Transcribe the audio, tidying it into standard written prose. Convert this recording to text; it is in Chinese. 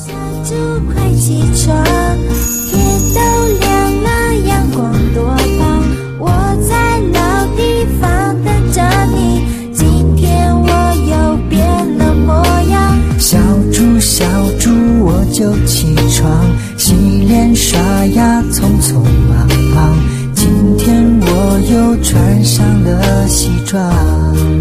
小猪快起床，天都亮了，阳光多棒，我在老地方等着你，今天我又变了模样。 小猪我就起床，洗脸刷牙匆匆忙忙，今天我又穿上了西装。